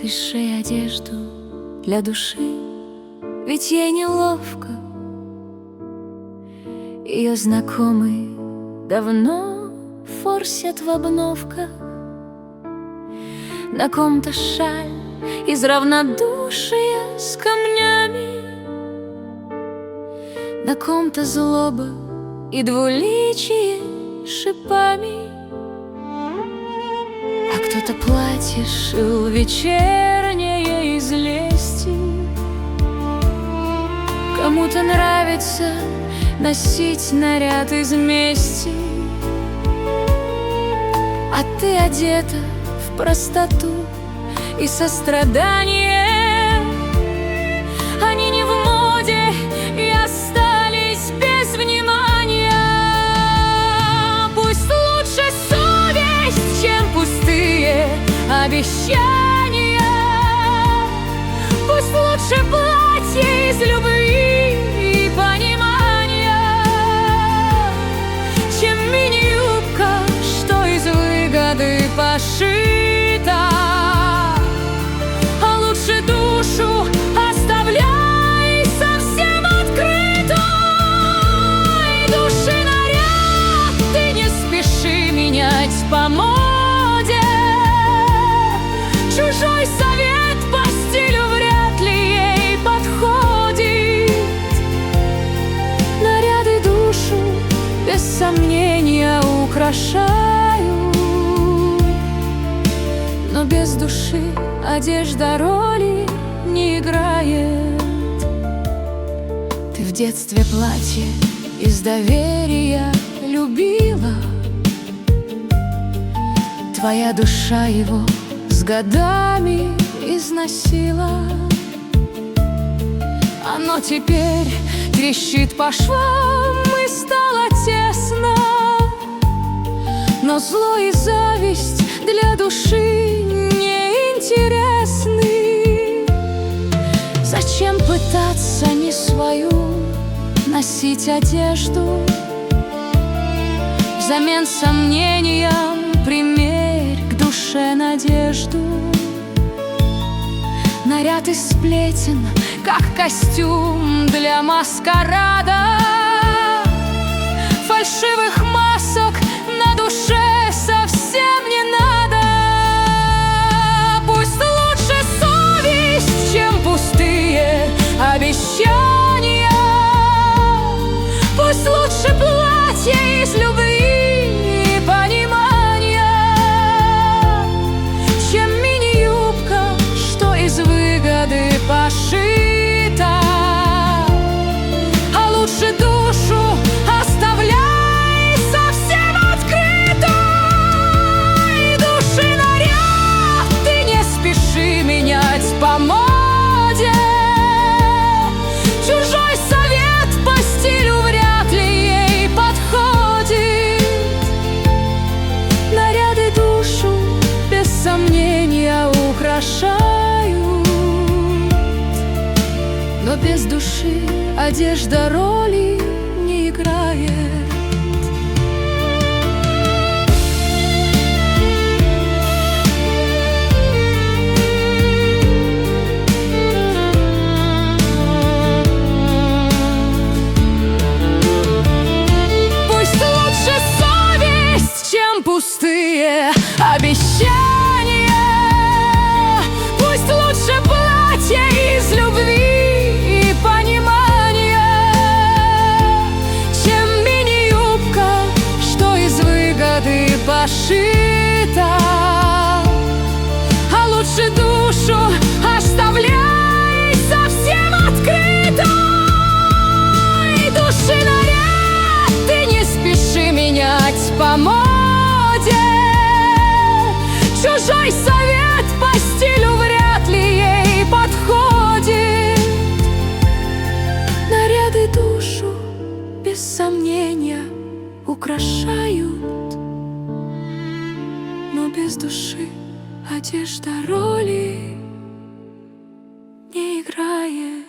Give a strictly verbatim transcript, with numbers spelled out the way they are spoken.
Ты сшей одежду для души, ведь ей неловко. Ее знакомые давно форсят в обновках. На ком-то шаль из равнодушия с камнями, на ком-то злоба и двуличие шипами. А кто-то платье шил вечернее из лести. Кому-то нравится носить наряд из мести, а ты одета в простоту и сострадание. Они не в моде и остались без внимания. Пусть лучше совесть, чем пустые обещания. Пусть лучше платье из любви и понимания, чем мини-юбка, что из выгоды пошита. А лучше душу оставляй совсем открытой. Души наряд ты не спеши менять по моде. Чужой совет по стилю вряд ли ей подходит. Наряды душу без сомнения украшают, но без души одежда роли не играет. Ты в детстве платье из доверия любила. Твоя душа его с годами износила. Оно теперь трещит по швам и стало тесно, но зло и зависть для души неинтересны. Зачем пытаться не свою носить одежду? Взамен сомнениям примерь к душе надежду. Наряд из сплетен, как костюм для маскарада. Фальшивых масок на душе совсем не надо. Пусть лучше совесть, чем пустые обещания. Пусть лучше платье из любви и понимания, чем мини-юбка, что из выгоды пошита. А лучше душу оставляй совсем открытой. Души наряд ты не спеши менять по моде. Чужой совет по стилю вряд ли ей подходит. Наряды душу без сомнения украшают, но без души одежда роли не играет. Пусть лучше совесть, чем пустые обещания. Пусть лучше платье из любви и понимания, чем мини-юбка, что из выгоды пошита. А лучше душу оставляй совсем открытой. Души наряд ты не спеши менять по моде. Чужой совет по стилю вряд ли ей подходит. Наряды душу без сомнения украшают, но без души одежда роли не играет.